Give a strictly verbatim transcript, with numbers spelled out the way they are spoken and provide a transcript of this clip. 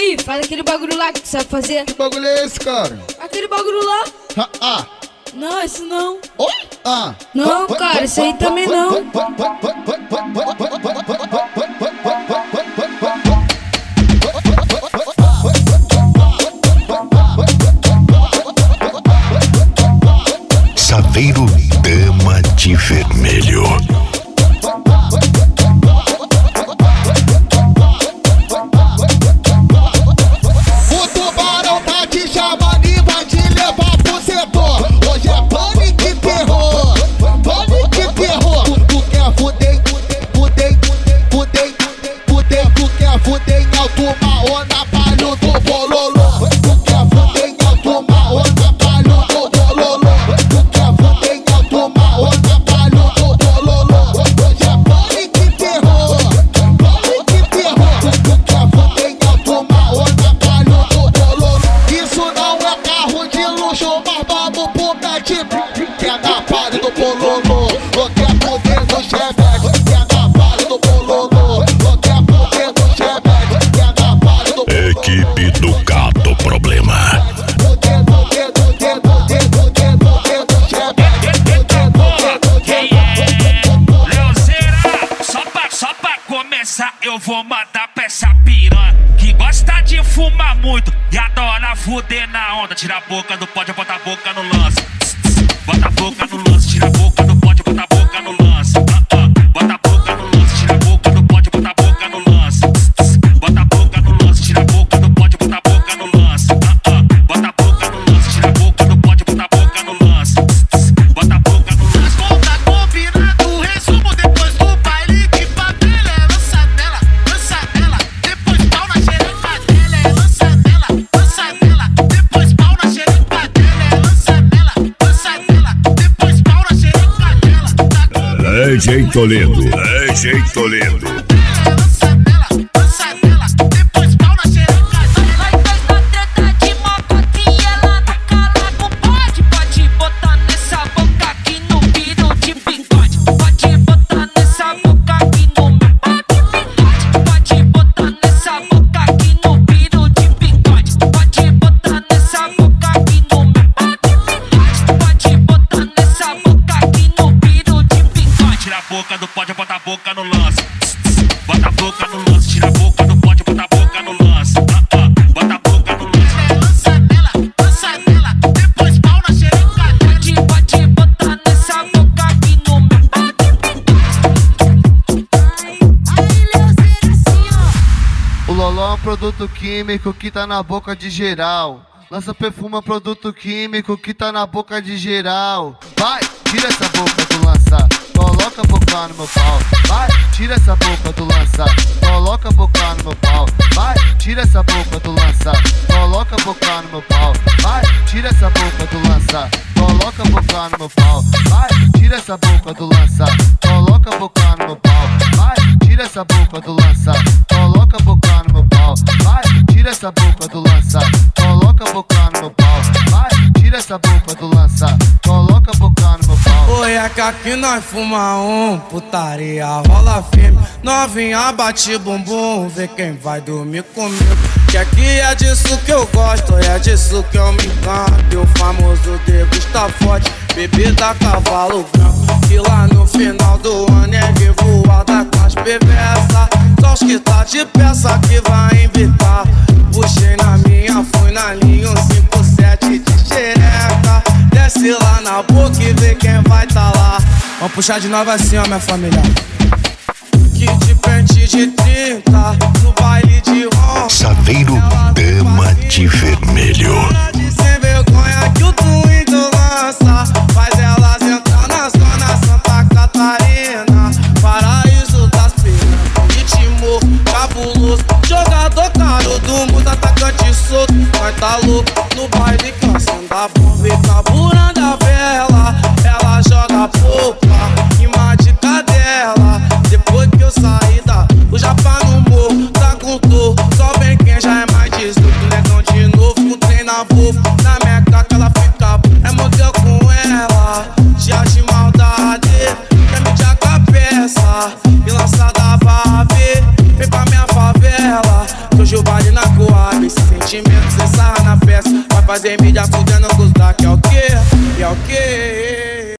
Aí, faz aquele bagulho lá que tu sabe fazer. Que bagulho é esse, cara? Aquele bagulho lá. Ah, ah. Não, esse não. Oi? Ah. Não, cara, esse aí também não. Saveiro Dama de Vermelho. O tubarão tá te chamando e vai te levar pro setor. Hoje é pânico e terror, pânico e terror. Tu quer fuder, fuder, fuder, fuder. Tu quer fuder em alto marrom na palho do bololô. Tu quer fuder em alto marrom na palho do bololô. Tu quer fuder em alto marrom na palho do bololô. Hoje é pânico e terror, pânico e terror. Tu quer fuder em alto marrom na palho do bololô. Isso não é carro de luxo, mas vamos pro pet. Quer dar palho do bololô, ou quer fuder no chevette. Quer dar palho do bololô, ou quer fuder no chevette. Quer dar palho do bololô. Equipe do Gato Problema. O dedo, o dedo, o dedo, o dedo, o dedo, o dedo, chevette. O dedo, o dedo, o dedo. Leozeira, só pra, só pra começar, eu vou mandar pra essa piranha que gosta de fumar muito e adora fuder na onda. Tira a boca do pote, bota a boca no lance. Bota a boca no lance, tira a boca do pote, bota a boca no lance. Ah, ah. Bota a boca no lance, tira a boca do pote, bota a boca no lance. Bota a boca no lance, tira a boca do pote, bota a boca no lance. Ah, ah. Bota a boca no lance, tira a boca do pote, bota a boca no lance. Bota a boca no lance. Volta combinado, resumo depois do baile de favela. É lança dela, lança dela, depois pau na xereca dela. É lança dela, lança dela, depois pau na xereca dela. É lança dela, lança dela, depois pau na xereca dela. Tá É jeito lindo, é jeito lindo. é lança dela, lança dela, depois pau na xereca dela. Nós dois na treta de mocotinha, ela na cala com pode. Pode botar nessa boca aqui no piro de bigode. Pode botar nessa boca aqui no meu pau de bigode. Pode botar nessa boca aqui no piro de bigode. Pode botar nessa boca aqui no meu pau de bigode. Pode botar nessa boca aqui no piro de bigode. Tira a boca do pote, bota a boca no lance. Bota a boca no lance, tira a boca do pote, bota a boca no lance. Ah, ah. Bota a boca no lance. É lança dela, lança dela, depois pau na xereca dela. Pode, pode botar nessa boca aqui no meu pau de bigode. Aí, Leozeira, assim, ó. O Loló é um produto químico que tá na boca de geral. Lança perfume é um produto químico que tá na boca de geral. Vai, tira essa boca do lança, coloca a boca no meu pau. Vai, tira essa boca do lança, coloca a boca no meu pau. Vai, tira essa boca do lança, coloca a boca no meu pau. Vai, tira essa boca do lança, coloca a boca no meu pau. Vai, tira essa boca do lança, coloca a boca no meu pau. Vai, tira essa boca do lança, coloca a boca no meu pau. Vai, tira essa boca do lança, coloca a boca no meu pau. Vai, tira essa boca do lança, coloca a boca no meu pau. Oi, é que aqui nós fuma um, putaria rola firme. Novinha bate bumbum, vê quem vai dormir comigo. Que aqui é disso que eu gosto, é disso que eu me encanto. E o famoso degusta forte, bebida cavalo branco. E lá no final do ano é de voada com as perversas. Só os que tá de peça que vai invitar. Puxei na minha, fui na linha, um cinco sete de xereca. Desce lá na boca e vê quem vai tá lá. Vamos puxar de novo assim, ó, minha família. Kit pente de trinta, no baile de rock. Saveiro Dama de Vermelho. Sem vergonha que o Twitter lança, faz elas entrar na zona Santa Catarina, paraíso das penas, ritmo cabuloso, jogador caro do mundo, atacante solto, nós tá louco no baile, cansando a bomba e carburando a vela. Ela joga popa, rima de cadela. Depois que eu saí da o Japão no morro, tá com dor, só vem quem já é mais dezoito, negão de novo, com trem na Volvo, na meca que ela fica, é modelo com ela, dia de maldade, quer me tirar com a peça, e lançada vai ver, vem pra minha favela, que hoje o baile na cor. suave, sem sentimento, sem sarra na peça. Vai fazer mídia fudendo com os da que é o que?